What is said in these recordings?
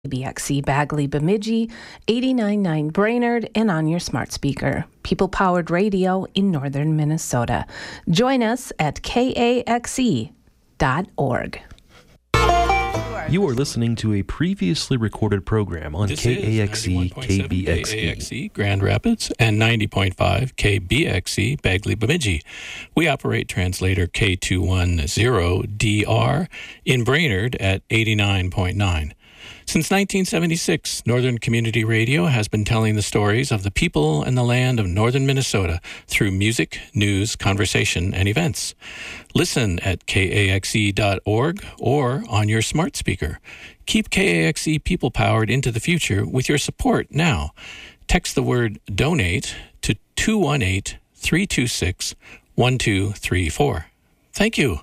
KBXC Bagley Bemidji, 89.9 Brainerd, and on your smart speaker. People-powered radio in northern Minnesota. Join us at kaxe.org. You are listening to a previously recorded program on KAXE KBXE. KAXE Grand Rapids and 90.5 KBXE Bagley Bemidji. We operate translator K210DR in Brainerd at 89.9. Since 1976, Northern Community Radio has been telling the stories of the people and the land of northern Minnesota through music, news, conversation, and events. Listen at kaxe.org or on your smart speaker. Keep KAXE people-powered into the future with your support now. Text the word DONATE to 218-326-1234. Thank you.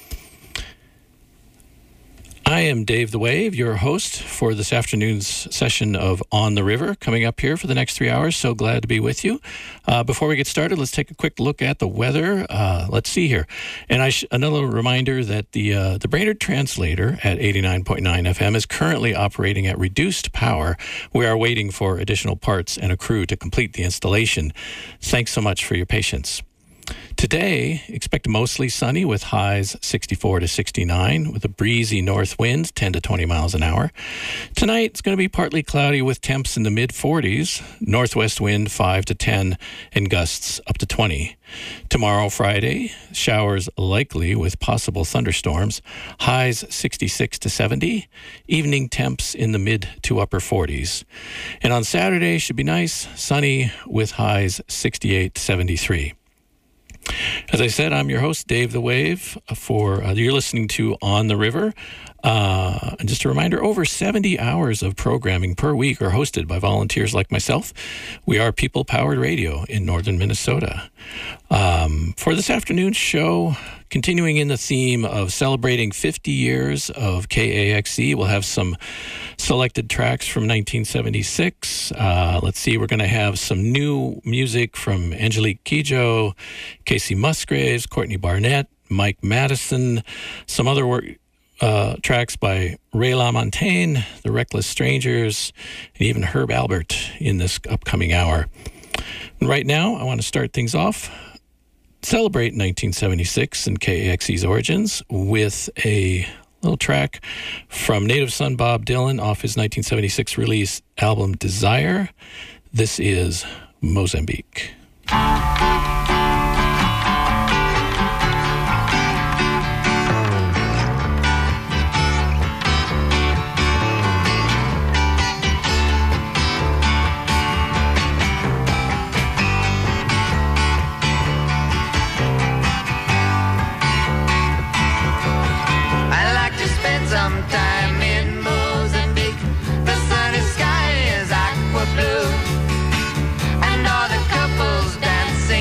I am Dave the Wave, your host for this afternoon's session of On the River, coming up here for the next 3 hours. So glad to be with you. Before we get started, let's take a quick look at the weather. Let's see here. And another reminder that the Brainerd Translator at 89.9 FM is currently operating at reduced power. We are waiting for additional parts and a crew to complete the installation. Thanks so much for your patience. Today, expect mostly sunny with highs 64 to 69 with a breezy north wind 10 to 20 miles an hour. Tonight, it's going to be partly cloudy with temps in the mid-40s, northwest wind 5 to 10 and gusts up to 20. Tomorrow, Friday, showers likely with possible thunderstorms, highs 66 to 70, evening temps in the mid to upper 40s. And on Saturday, should be nice, sunny with highs 68 to 73. As I said, I'm your host, Dave the Wave. You're listening to On the River. And just a reminder, over 70 hours of programming per week are hosted by volunteers like myself. We are people-powered radio in northern Minnesota. For this afternoon's show, continuing in the theme of celebrating 50 years of KAXE, we'll have some selected tracks from 1976. Let's see, we're going to have some new music from Angelique Kidjo, Casey Musgraves, Courtney Barnett, Mike Madison, some other work. Tracks by Ray LaMontagne, The Reckless Strangers, and even Herb Albert in this upcoming hour. And right now, I want to start things off, celebrate 1976 and KAXE's origins with a little track from native son Bob Dylan off his 1976 release album Desire. This is Mozambique. Some time in Mozambique, the sunny sky is aqua blue, and all the couples dancing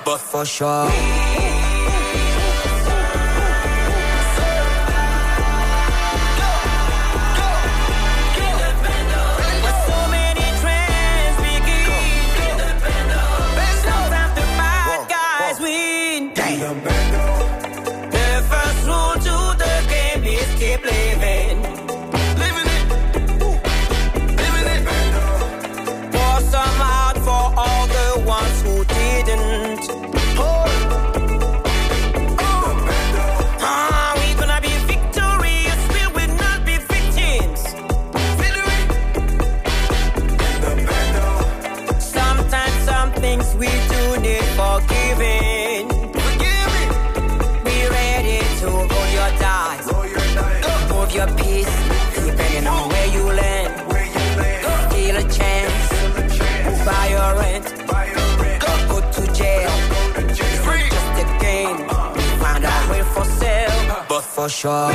but for sure. For sure.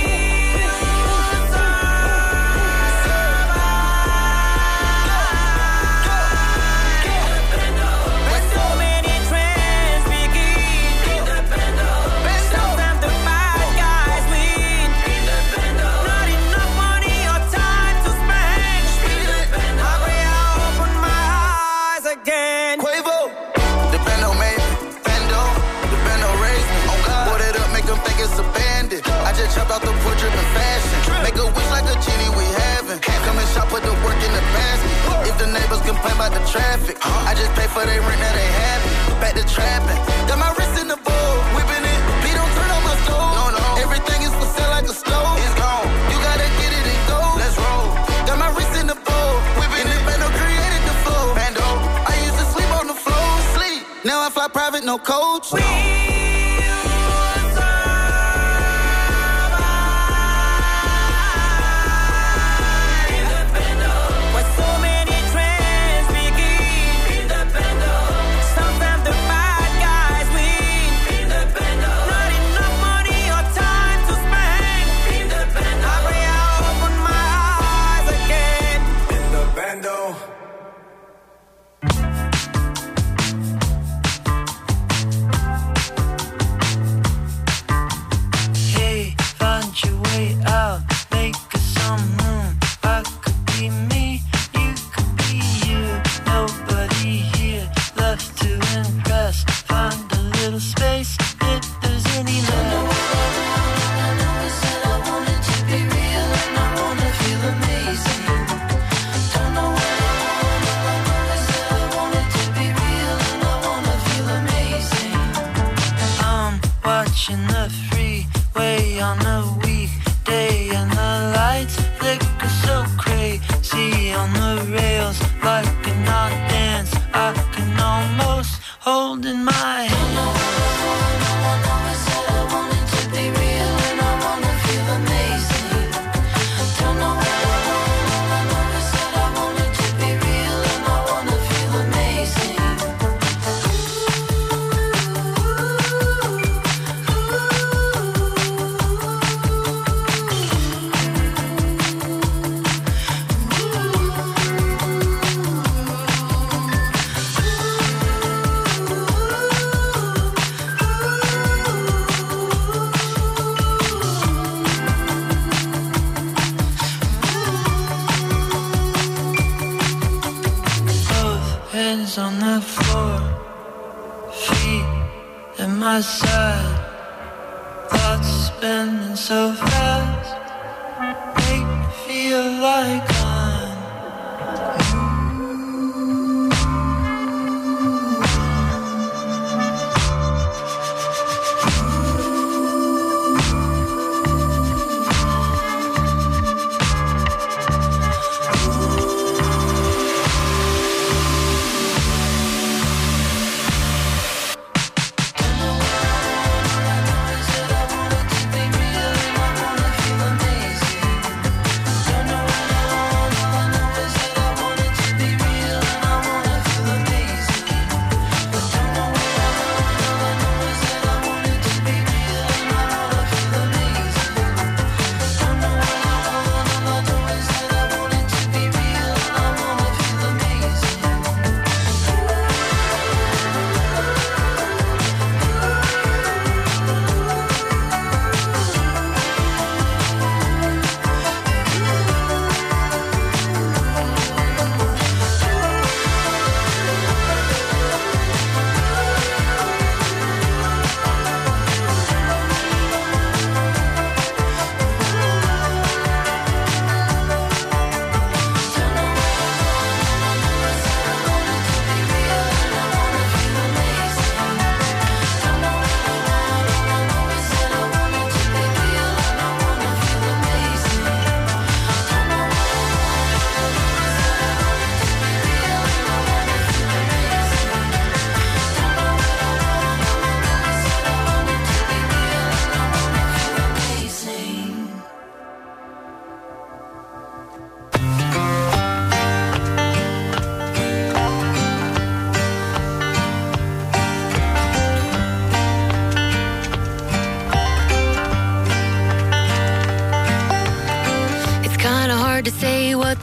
Chop out the portrait in fashion. Make a wish like a genie we having. Come and shop, put the work in the basket. If the neighbors complain about the traffic, I just pay for their rent, now they happy. Back to trapping. Got my wrist in the bowl, whipping it. Please don't turn on my stove. No. Everything is for sale like a stove. It's gone. You gotta get it and go. Let's roll. Got my wrist in the bowl, whipping it. Bando created the flow. Bando. I used to sleep on the floor. Sleep. Now I fly private, no coach.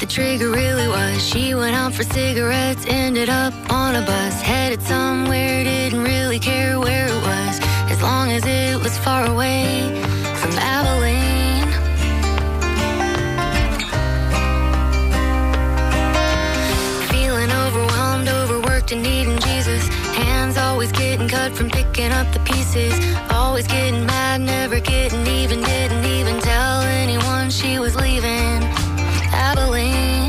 trigger really was. She went out for cigarettes, ended up on a bus, headed somewhere, didn't really care where it was, as long as it was far away from Abilene. Feeling overwhelmed, overworked and needing Jesus. Hands always getting cut from picking up the pieces. Always getting mad, never getting even. Didn't even tell anyone she was leaving Abilene.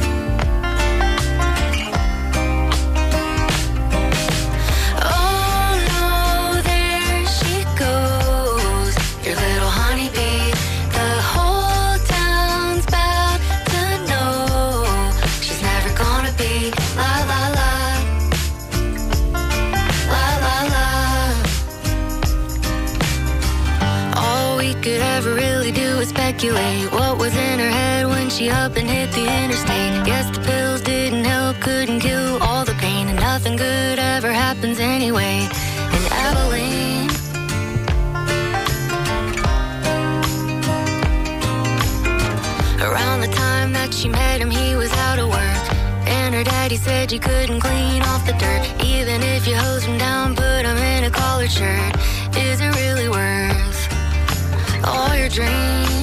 Oh no, there she goes, your little honeybee. The whole town's about to know she's never gonna be la la la, la la la. All we could ever really do is speculate what was in her head when she up and hit the interstate. Guess the pills didn't help, couldn't kill all the pain, and nothing good ever happens anyway in Abilene. Around the time that she met him, he was out of work, and her daddy said you couldn't clean off the dirt. Even if you hose him down, put him in a collared shirt, is it really worth all your dreams?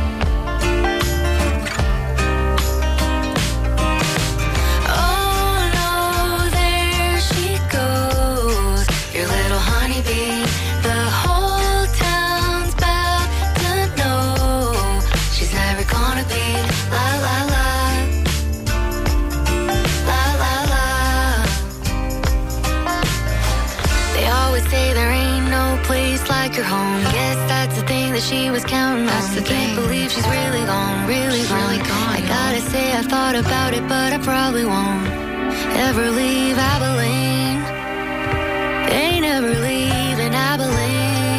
Oh no, there she goes, your little honeybee. The whole town's about to know she's never gonna be la la la, la la la. They always say there ain't no place like your home. Guess that's the thing that she was counting on. I can't believe she's really gone, really gone. I gotta say I thought about it, but I probably won't ever leave Abilene. Ain't ever leaving Abilene.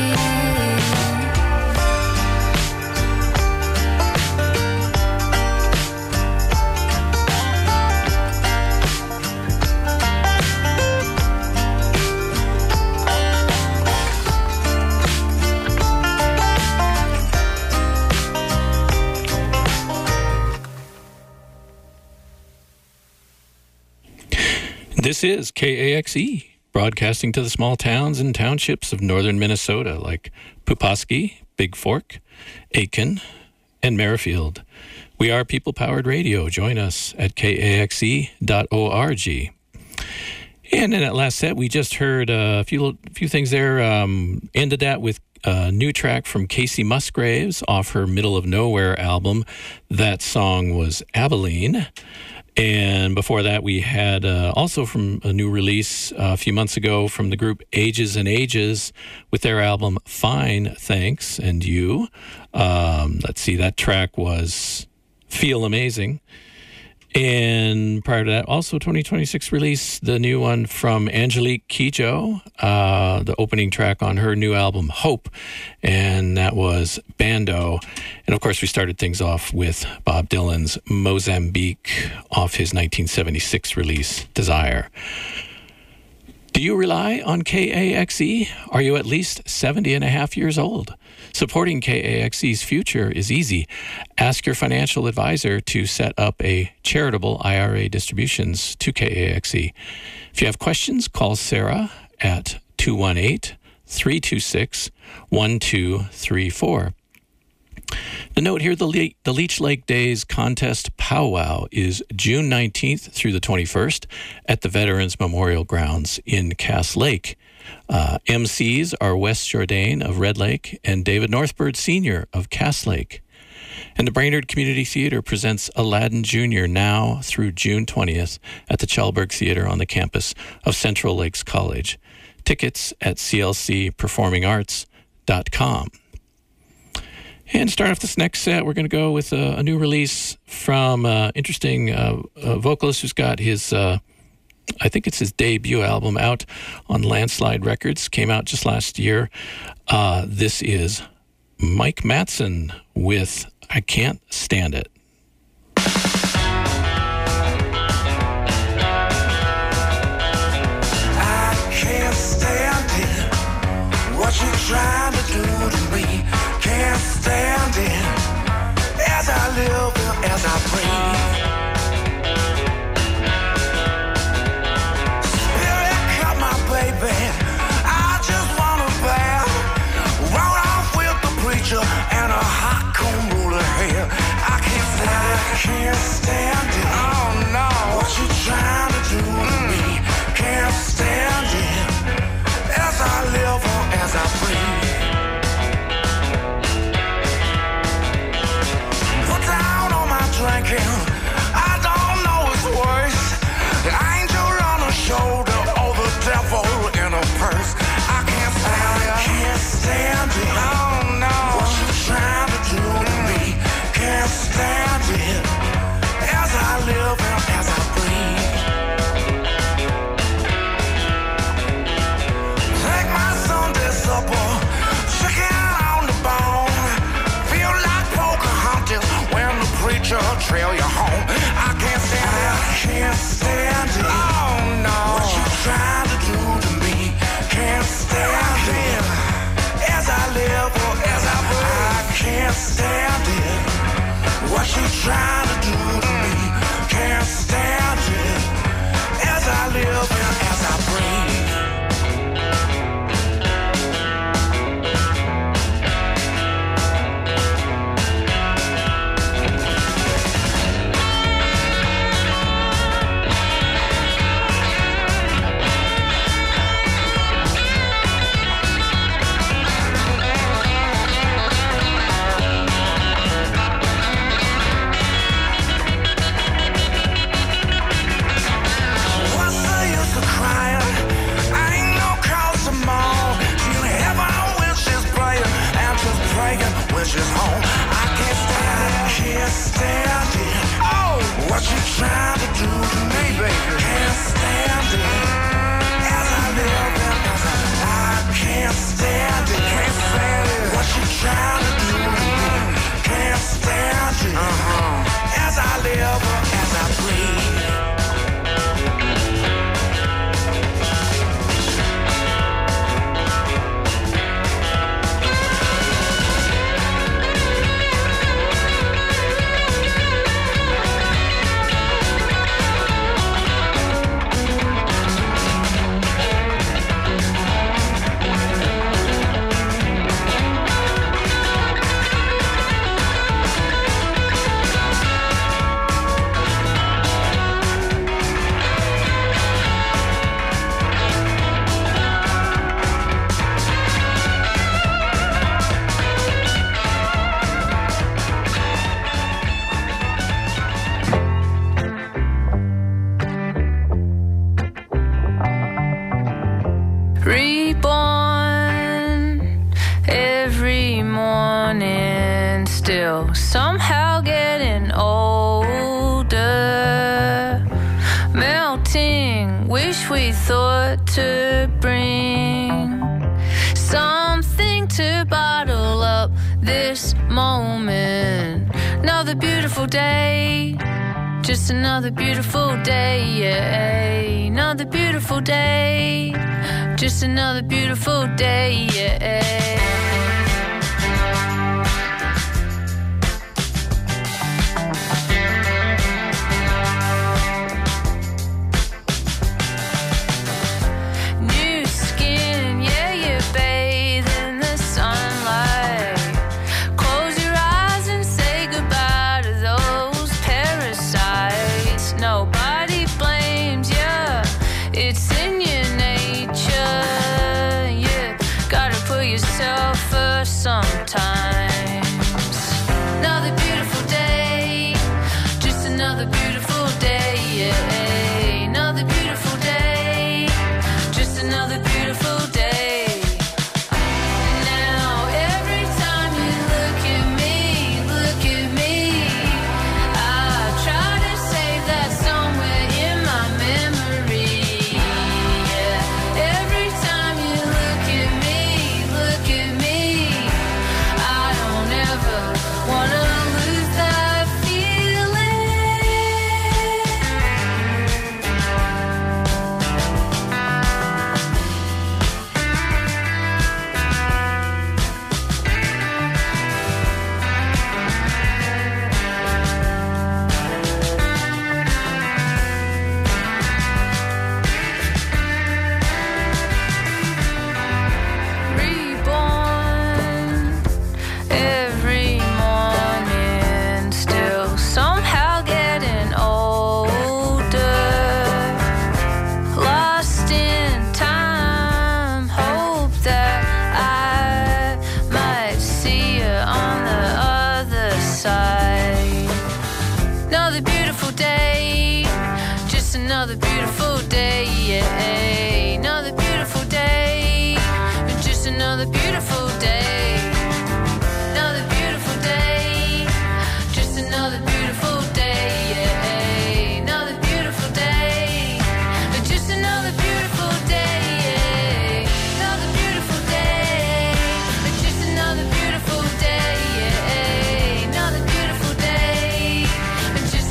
This is KAXE, broadcasting to the small towns and townships of northern Minnesota like Pupusky, Big Fork, Aitkin, and Merrifield. We are people-powered radio. Join us at kaxe.org. And in that last set, we just heard a few things there. Ended that with a new track from Casey Musgraves off her Middle of Nowhere album. That song was Abilene. And before that, we had also from a new release a few months ago from the group Ages and Ages with their album Fine, Thanks, and You. Let's see, that track was Feel Amazing. And prior to that, also 2026 release, the new one from Angelique Kidjo, the opening track on her new album, Hope, and that was Bando. And of course, we started things off with Bob Dylan's Mozambique off his 1976 release, Desire. Do you rely on KAXE? Are you at least 70 and a half years old? Supporting KAXE's future is easy. Ask your financial advisor to set up a charitable IRA distributions to KAXE. If you have questions, call Sarah at 218-326-1234. The note here, the Leech Lake Days Contest Powwow is June 19th through the 21st at the Veterans Memorial Grounds in Cass Lake. MCs are Wes Jourdain of Red Lake and David Northbird Sr. of Cass Lake. And the Brainerd Community Theater presents Aladdin Jr. now through June 20th at the Chalberg Theater on the campus of Central Lakes College. Tickets at clcperformingarts.com. And start off this next set, we're going to go with a new release from interesting vocalist who's got his, I think it's his debut album out on Landslide Records, came out just last year. This is Mike Matson with I Can't Stand It. I can't stand it, what you trying to do to me. Can't stand it, as I live, as I breathe. Reborn every morning, still somehow getting older. Melting, wish we thought to bring something to bottle up this moment. Another beautiful day, just another beautiful day, yeah. Another beautiful day, just another beautiful day, yeah.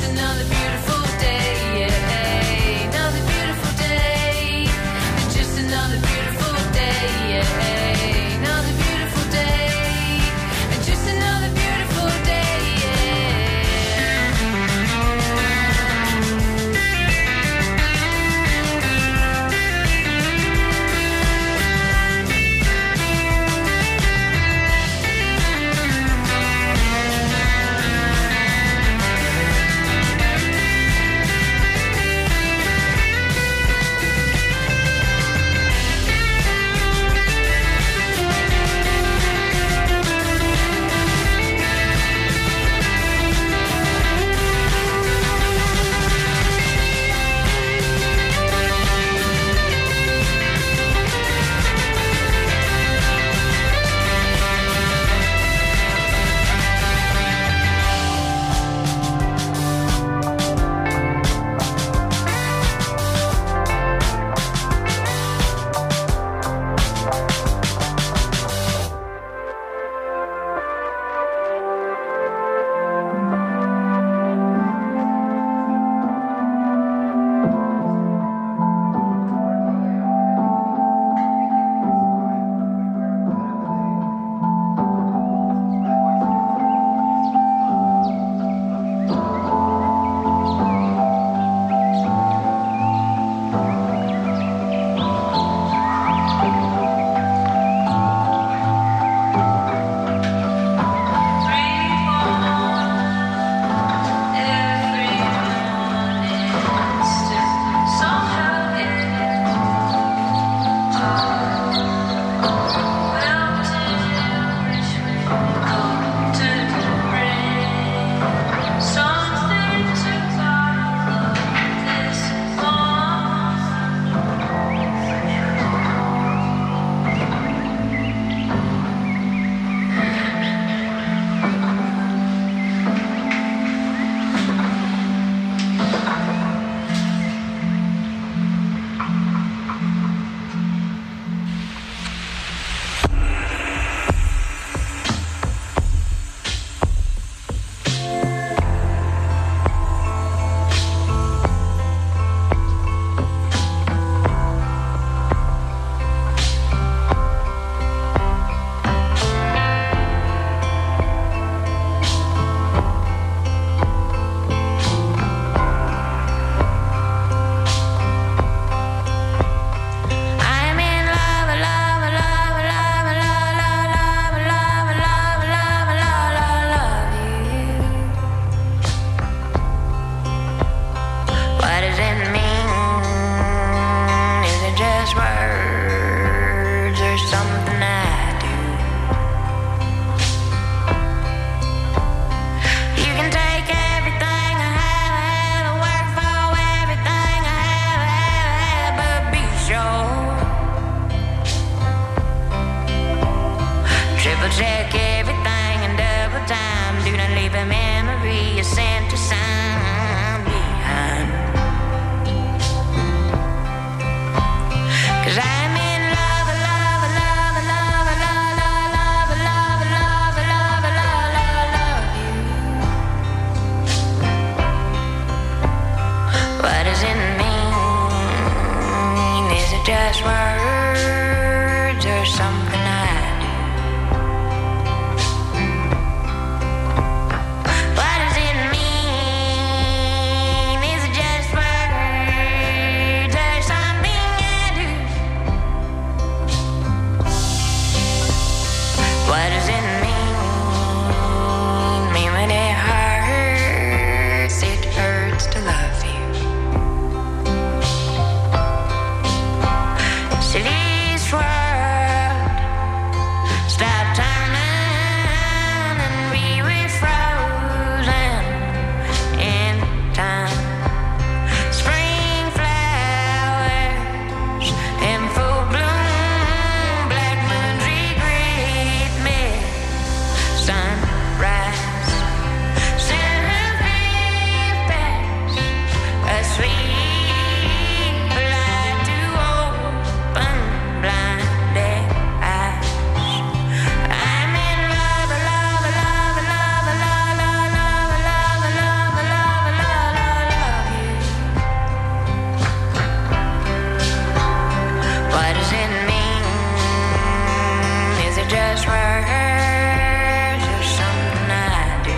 Just just words or something I do? What does it mean? Is it just words or something I do? What does it mean? Mean when it hurts to love you. Silliest world, stop turning and we were frozen in time. Spring flowers in full bloom, black moons regret me. Sunrise, sunrise, a sweet light to open blinded eyes. I'm in love, love, love, love, love, love, love, love, love, love, love you. What does it mean? Is it just words or something I do?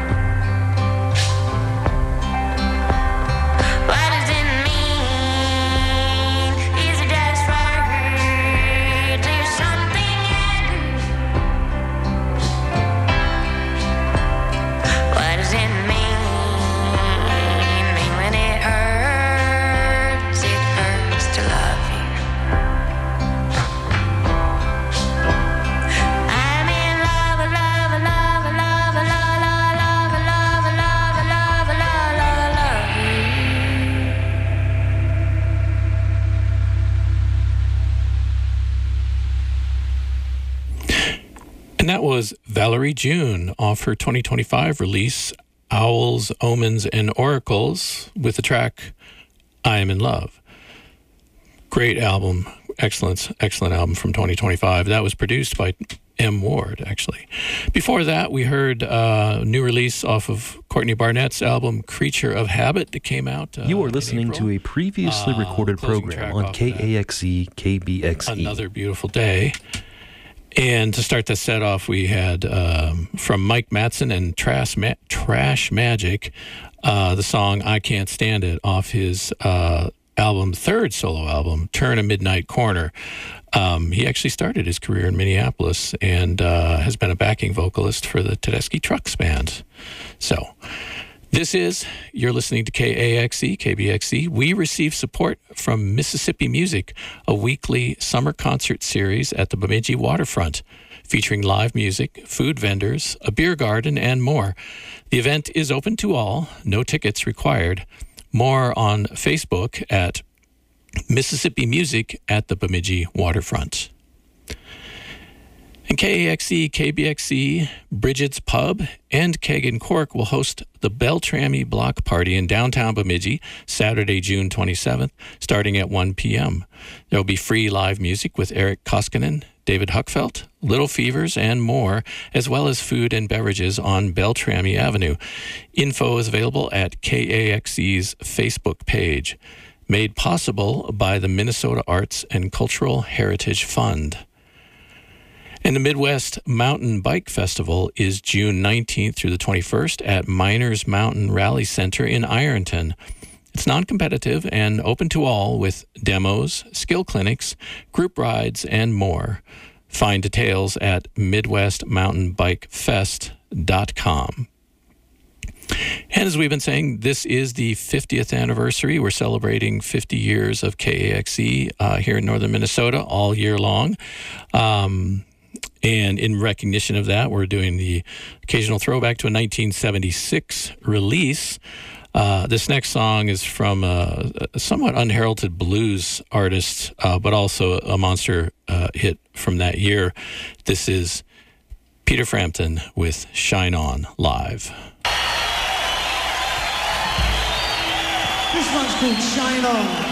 What does it mean? Is it just words or something I do? What does it mean? Mean when it hurts to love you. I'm in love, love, love, love, love, love, love, love, love, love, love you. And that was Valerie June off her 2025 release, Owls, Omens, and Oracles, with the track I Am in Love. Great album. Excellent album from 2025. That was produced by M. Ward, actually. Before that, we heard a new release off of Courtney Barnett's album, Creature of Habit, that came out You are listening to a previously recorded closing program track on off that. KAXE KBXE. Another Beautiful Day. And to start the set off, we had from Mike Matson and Trash Magic, the song I Can't Stand It off his third solo album, Turn a Midnight Corner. He actually started his career in Minneapolis and has been a backing vocalist for the Tedeschi Trucks Band. So you're listening to KAXE, KBXE. We receive support from Mississippi Music, a weekly summer concert series at the Bemidji waterfront, featuring live music, food vendors, a beer garden, and more. The event is open to all, no tickets required. More on Facebook at Mississippi Music at the Bemidji waterfront. And KAXE, KBXE, Bridget's Pub, and Keg & Cork will host the Beltrami Block Party in downtown Bemidji, Saturday, June 27th, starting at 1 p.m. There will be free live music with Eric Koskinen, David Huckfelt, Little Fevers, and more, as well as food and beverages on Beltrami Avenue. Info is available at KAXE's Facebook page. Made possible by the Minnesota Arts and Cultural Heritage Fund. And the Midwest Mountain Bike Festival is June 19th through the 21st at Miners Mountain Rally Center in Ironton. It's non-competitive and open to all with demos, skill clinics, group rides, and more. Find details at MidwestMountainBikeFest.com. And as we've been saying, this is the 50th anniversary. We're celebrating 50 years of KAXE here in northern Minnesota all year long. And in recognition of that, we're doing the occasional throwback to a 1976 release. This next song is from a somewhat unheralded blues artist, but also a monster hit from that year. This is Peter Frampton with Shine On Live. This one's called Shine On.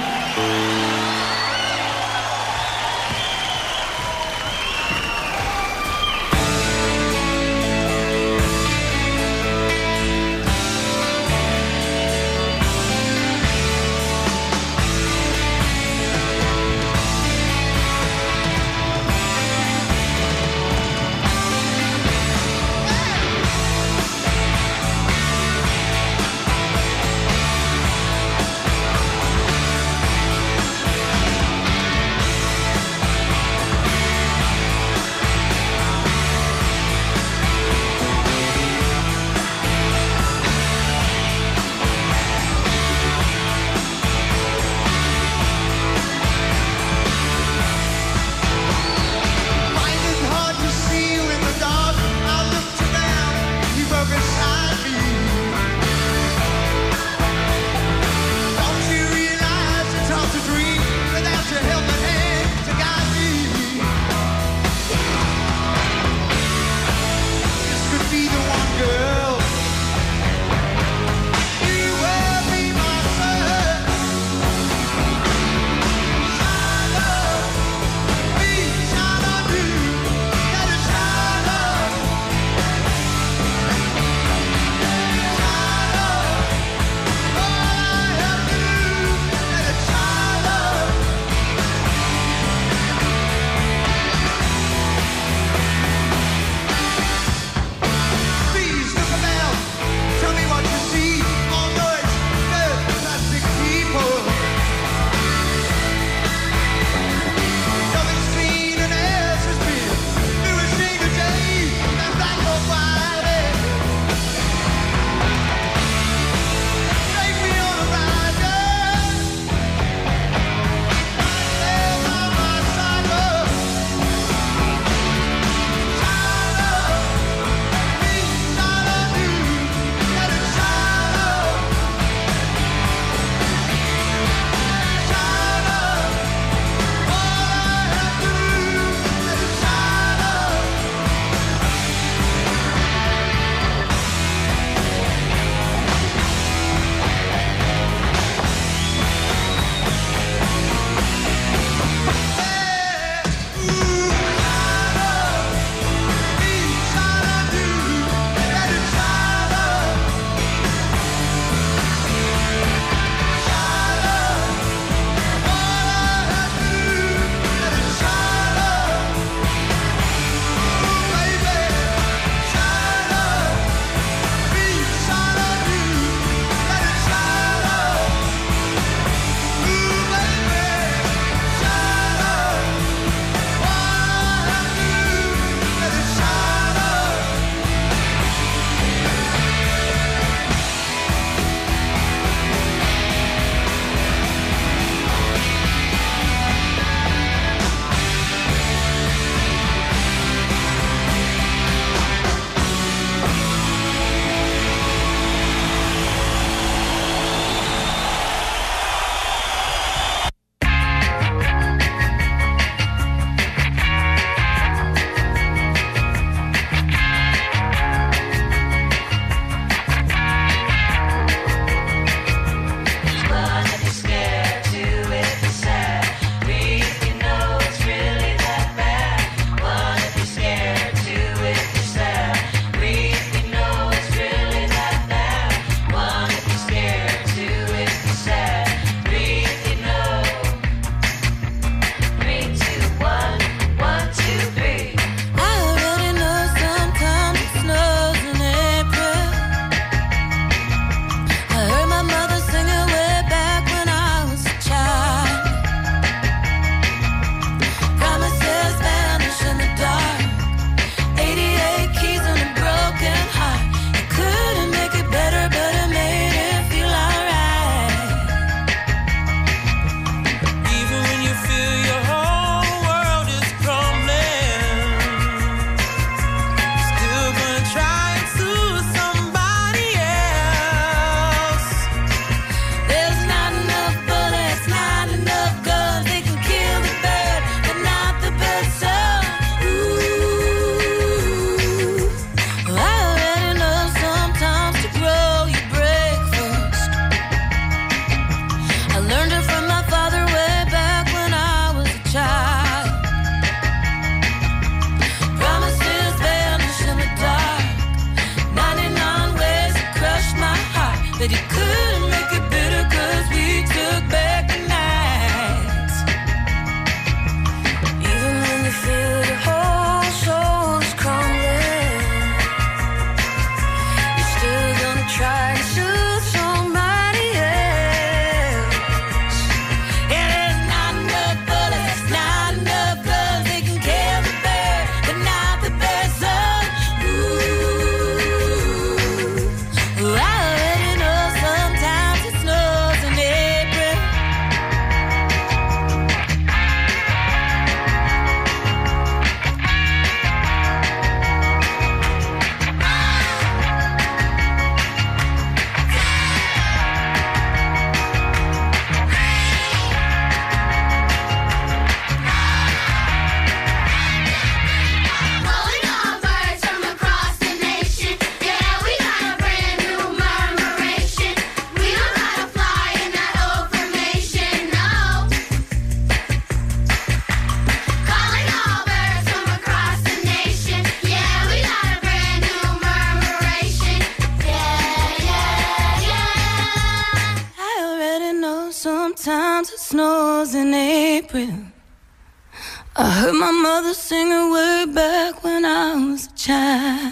counts, it snows in April. I heard my mother sing it way back when I was a child.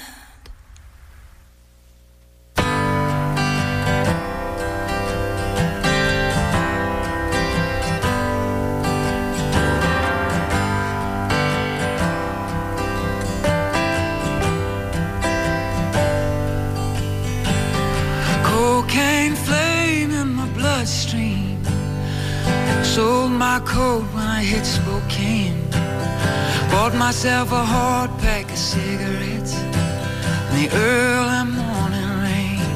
Cocaine flame in my bloodstream. Sold my coat when I hit Spokane. Bought myself a hard pack of cigarettes in the early morning rain.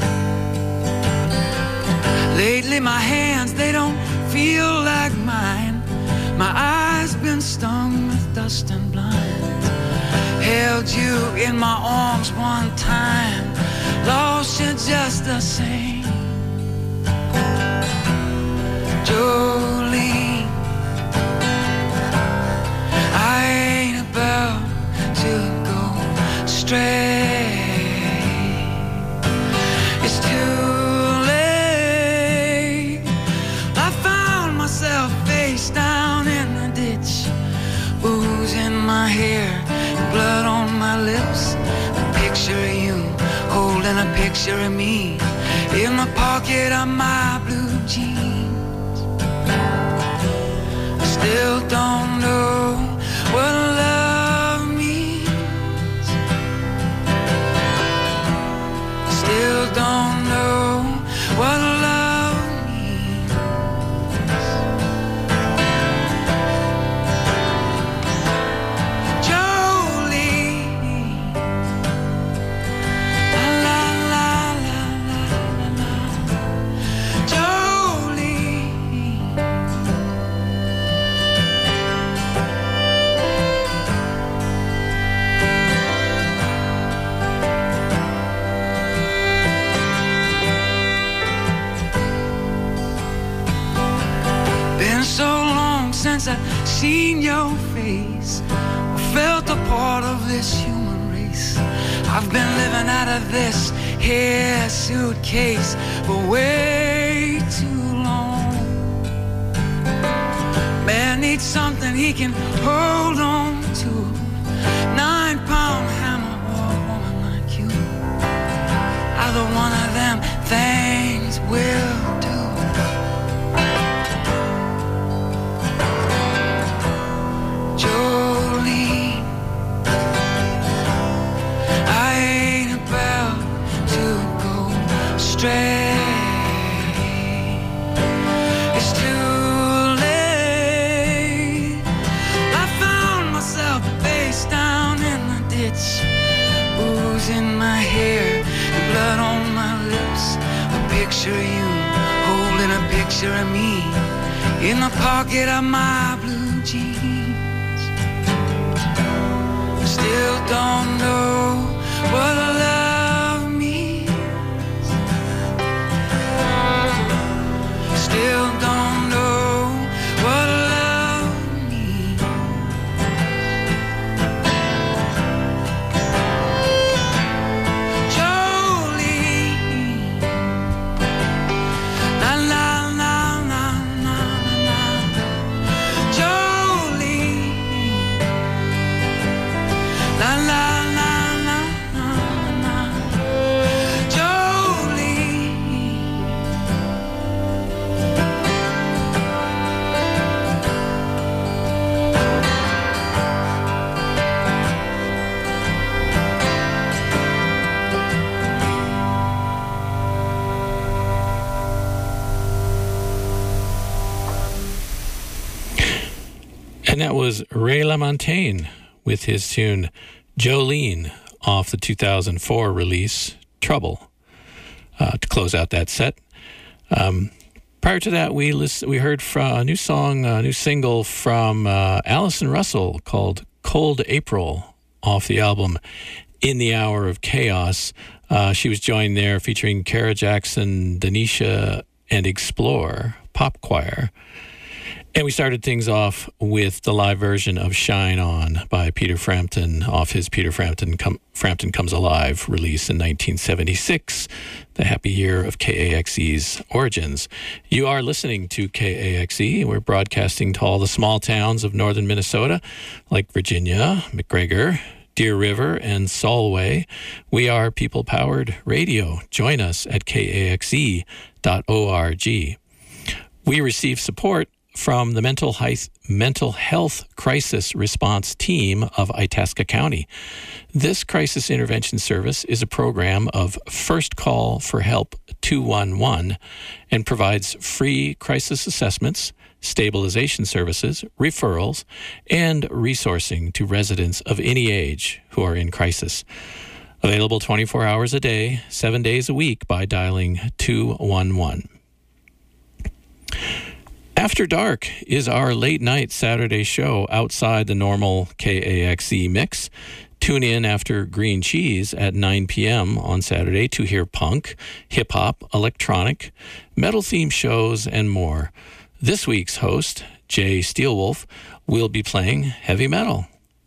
Lately my hands, they don't feel like mine. My eyes been stung with dust and blinds. Held you in my arms one time, lost you just the same. Jolene, I ain't about to go stray. It's too late. I found myself face down in the ditch, booze in my hair, blood on my lips. A picture of you holding a picture of me in the pocket of my blue jeans. Still don't know what love means. Still don't know what love means. Jolene, la la la la la la. Jolene. Been so long since I seen your face, or felt a part of this human race. I've been living out of this here suitcase for way too long. Man needs something he can hold on to. 9-pound hammer or a woman like you. Either one of them things will do. Jolene, I ain't about to go stray. It's too late. I found myself face down in the ditch, booze in my hair and blood on my lips. A picture of you holding a picture of me in the pocket of my blue jeans. Still don't know what love means. Still don't know what love means. Jolene, la la la la la la. Jolene, la la la la la la. Jolene. And that was Ray LaMontagne with his tune Jolene off the 2004 release Trouble to close out that set. Prior to that, we heard from a new song, a new single from Allison Russell called Cold April off the album In the Hour of Chaos. She was joined there featuring Kara Jackson, Denisha, and Explore Pop Choir. And we started things off with the live version of Shine On by Peter Frampton off his Peter Frampton Comes Alive release in 1976, the happy year of KAXE's origins. You are listening to KAXE. We're broadcasting to all the small towns of northern Minnesota, like Virginia, McGregor, Deer River, and Solway. We are people-powered radio. Join us at kaxe.org. We receive support from the Mental Health Crisis Response Team of Itasca County. This crisis intervention service is a program of First Call for Help 211 and provides free crisis assessments, stabilization services, referrals, and resourcing to residents of any age who are in crisis. Available 24 hours a day, 7 days a week by dialing 211. After Dark is our late-night Saturday show outside the normal KAXE mix. Tune in after Green Cheese at 9 p.m. on Saturday to hear punk, hip-hop, electronic, metal-themed shows, and more. This week's host, Jay Steelwolf, will be playing heavy metal.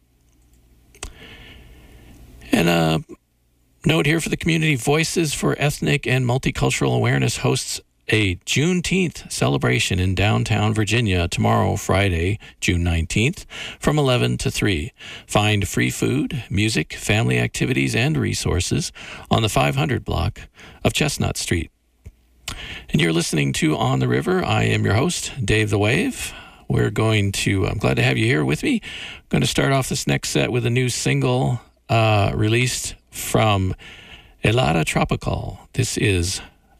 And a note here for the community, Voices for Ethnic and Multicultural Awareness hosts a Juneteenth celebration in downtown Virginia tomorrow, Friday, June 19th, from 11 to 3. Find free food, music, family activities, and resources on the 500 block of Chestnut Street. And you're listening to On the River. I am your host, Dave the Wave. I'm glad to have you here with me. I'm going to start off this next set with a new single released from Helada Tropical. This is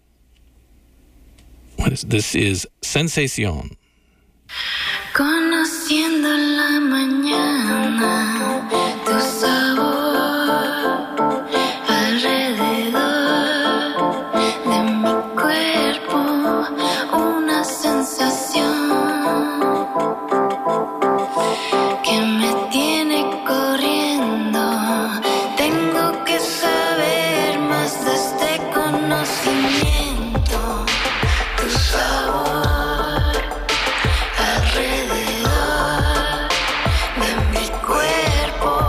Sensación. Conociendo la mañana, tu sabor alrededor de mi cuerpo, una sensación que me tiene corriendo. Tengo que saber más de este conocimiento. Tu sabor alrededor de mi cuerpo.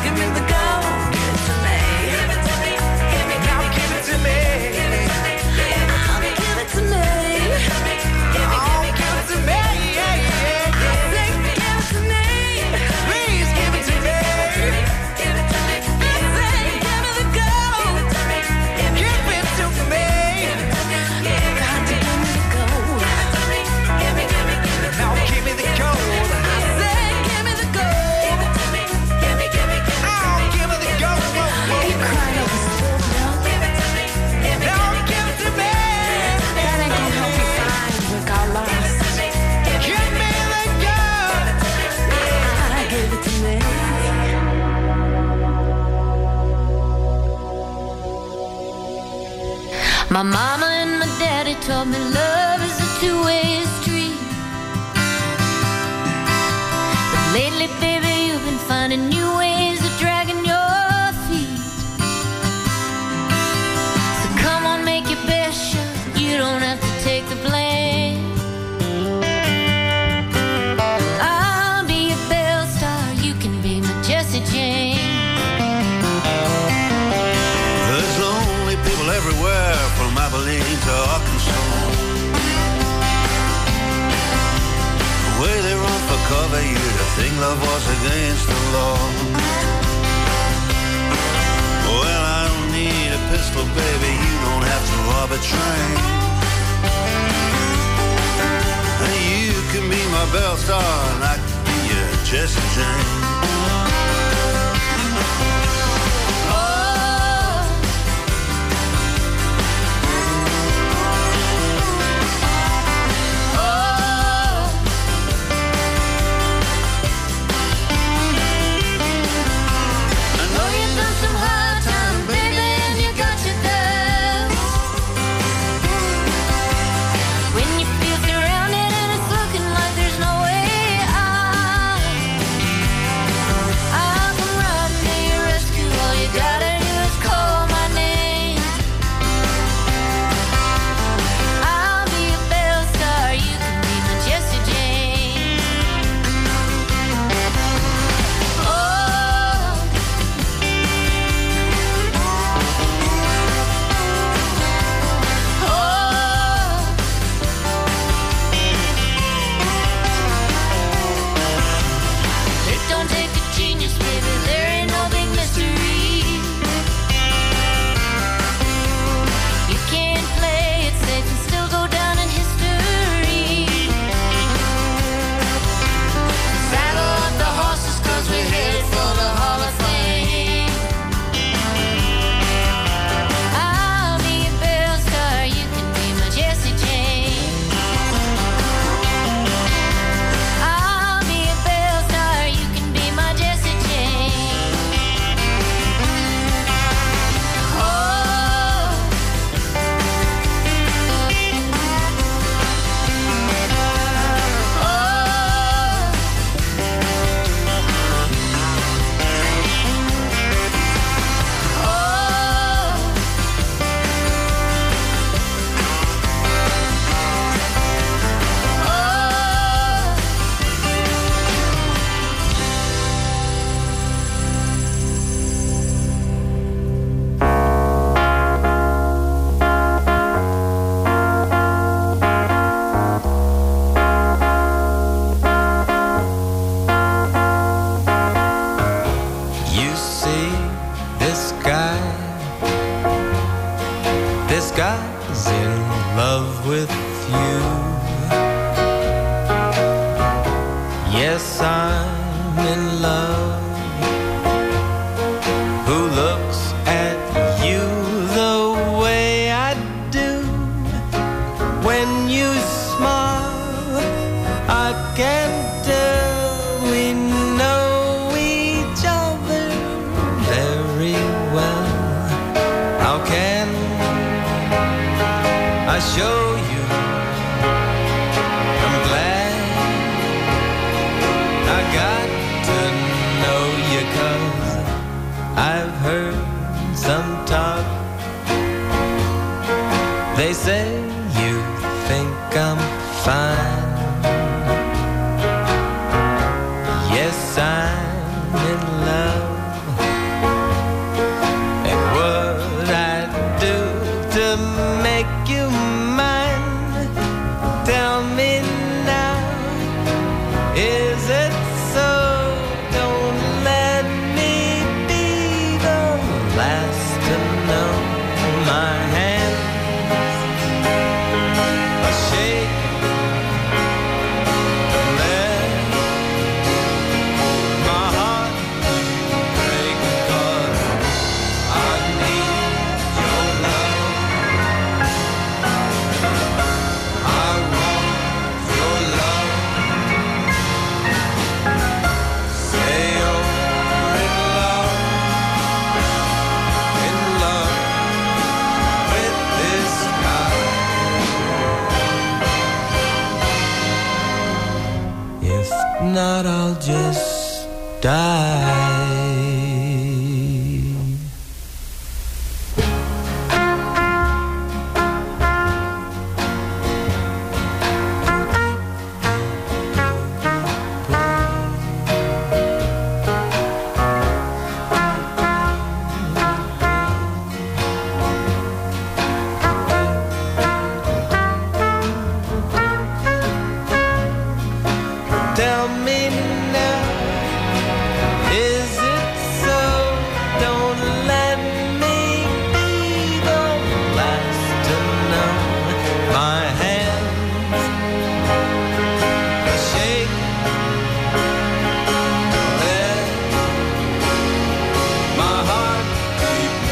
Give me the gold. Give it to me. Give it to me. Now give it to me. Give it to me. Give it to me. Oh, give it to me. Yeah, yeah, yeah. Say, give it to me. Please give it to me. Give it to me. Say, give me the gold. Give it to me. God, give me the gold. Now give me the gold. I said, give me the gold. Oh, give me the gold. You crying over spilled milk? Now give it to me. That ain't gonna help you find what got lost. Give me the gold. Give it to me. My mama and my daddy told me love is a two-way street. But lately, baby, you've been finding new ways of dragging your feet. So come on, make your best shot. You don't have to take the blame. I'll be a Belle Star. You can be my Jessie Jane. There's lonely people everywhere, from Abilene to Arkansas. The way they run for cover, you'd think love was against the law. Well, I don't need a pistol, baby, you don't have to rob a train. And you can be my Belle Star, and I can be your Jessie Jane. Yes, I'm in love. Who looks at you the way I do? When you smile, I can tell we know each other very well. How can I show you I'm glad I got to know you, 'cause I've heard some talk. They say you think I'm fine. Yes, I'm in